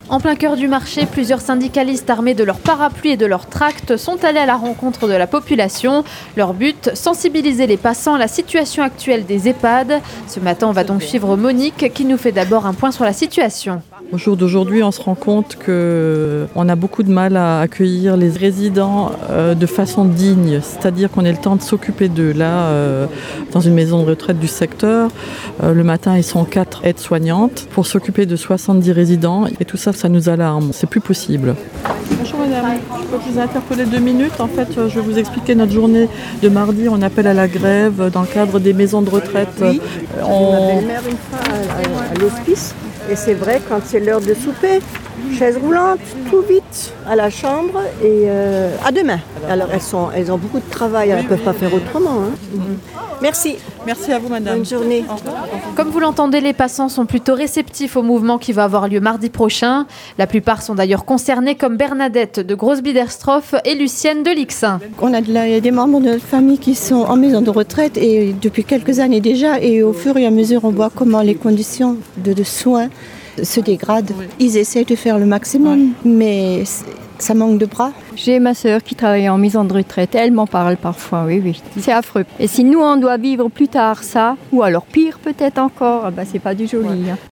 En plein cœur du marché, plusieurs syndicalistes armés de leurs parapluies et de leurs tracts sont allés à la rencontre de la population. Leur but, sensibiliser les passants à la situation actuelle des EHPAD. Ce matin, on va donc suivre Monique qui nous fait d'abord un point sur la situation. Au jour d'aujourd'hui, on se rend compte qu'on a beaucoup de mal à accueillir les résidents de façon digne, c'est-à-dire qu'on ait le temps de s'occuper d'eux. Là, dans une maison de retraite du secteur, le matin, ils sont 4 aides-soignantes pour s'occuper de 70 résidents et tout ça, ça nous alarme. C'est plus possible. Bonjour madame, je peux vous interpeller 2 minutes. En fait, je vais vous expliquer notre journée de mardi. On appelle à la grève dans le cadre des maisons de retraite. Oui, ma belle-mère une fois à l'hospice. Et c'est vrai, quand c'est l'heure de souper, chaise roulante, tout vite, à la chambre et à demain. Alors elles ont beaucoup de travail, elles ne peuvent pas faire autrement. Hein. Merci. Merci à vous madame. Bonne journée. Comme vous l'entendez, les passants sont plutôt réceptifs au mouvement qui va avoir lieu mardi prochain. La plupart sont d'ailleurs concernés comme Bernadette de Grosse-Biederstroff et Lucienne de Lixin. On a des membres de notre famille qui sont en maison de retraite et depuis quelques années déjà, et au fur et à mesure on voit comment les conditions de soins se dégradent. Oui. Ils essaient de faire le maximum, mais ça manque de bras. J'ai ma sœur qui travaille en maison de retraite, elle m'en parle parfois, oui. C'est affreux. Et si nous on doit vivre plus tard ça, ou alors pire peut-être encore, c'est pas du joli. Hein.